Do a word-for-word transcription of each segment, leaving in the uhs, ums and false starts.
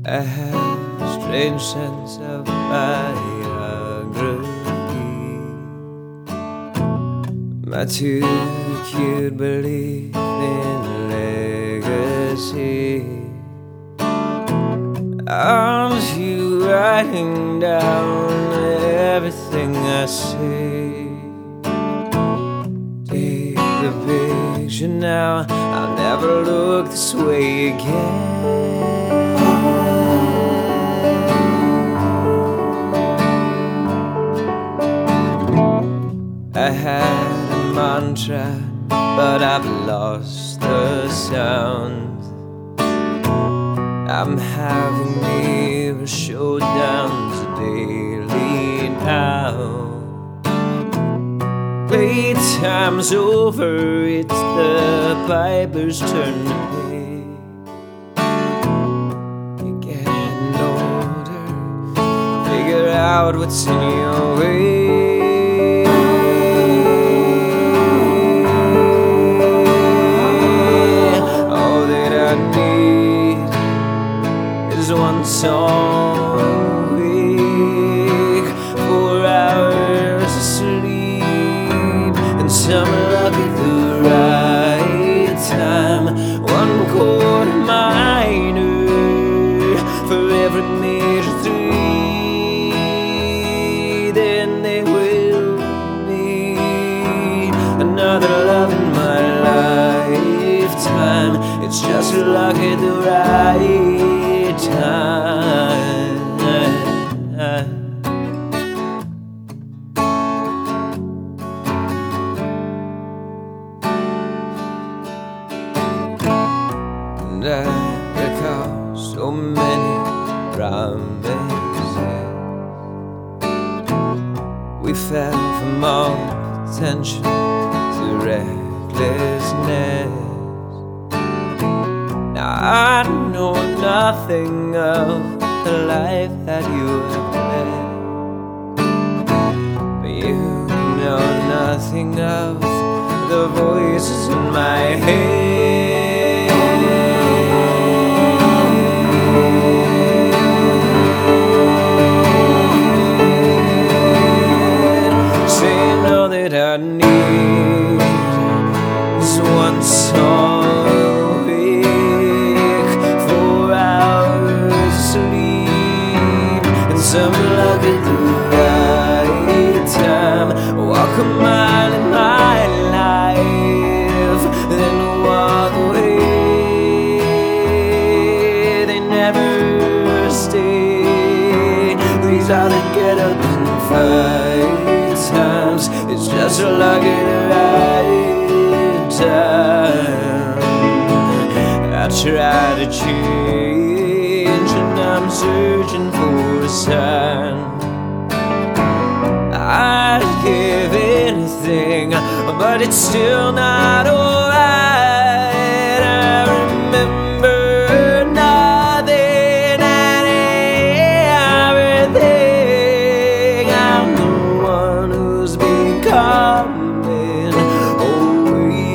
I have a strange sense of biography. My too cute belief in legacy. Aren't you writing down everything I say? Take the picture now, I'll never look this way again. I had a mantra, but I've lost the sound. I'm having mirror showdowns daily now. Playtime's over, it's the piper's turn to pay. You're getting older, figure out what's in your way. One song a week, four hours of sleep, and some luck at the right time. One chord minor for every major three. Then there will be another love in my lifetime. It's just luck at the right time. And I recall so many promises. We fell from all potential to recklessness. Now I know nothing of the life that you have led, but you know nothing of the voices in my head. Saying all that I need is one song. Some luck at the right time. Walk a mile in my life, then walk away. They never stay. These are the get up and fight times. It's just luck at the right time. I try to change and I'm searching for a sign. I'd give anything, but it's still not alright. I remember nothing and everything. I'm the one who's becoming. Oh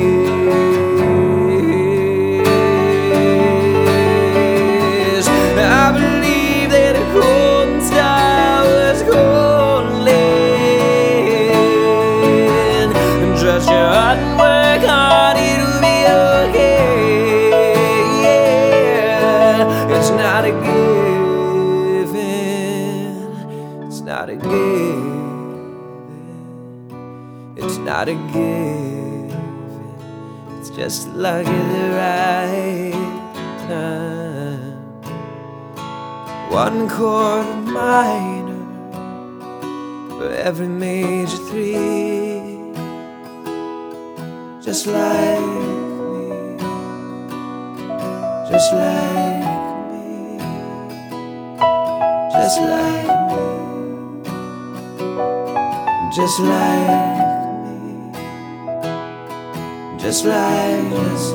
yes, I believe that a golden star was golden. Trust your heart and work hard, it'll be okay. Yeah, it's not a given. It's not a given. It's not a given. It's just luck at the right time. One chord minor for every major three. Just like me, just like me, just like me, just like me, just like,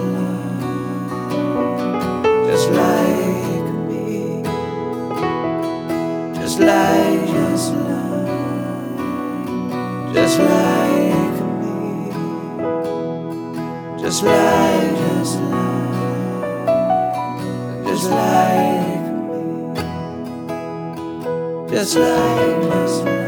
just like me, just like, just like me, just like, just like, just like me. just like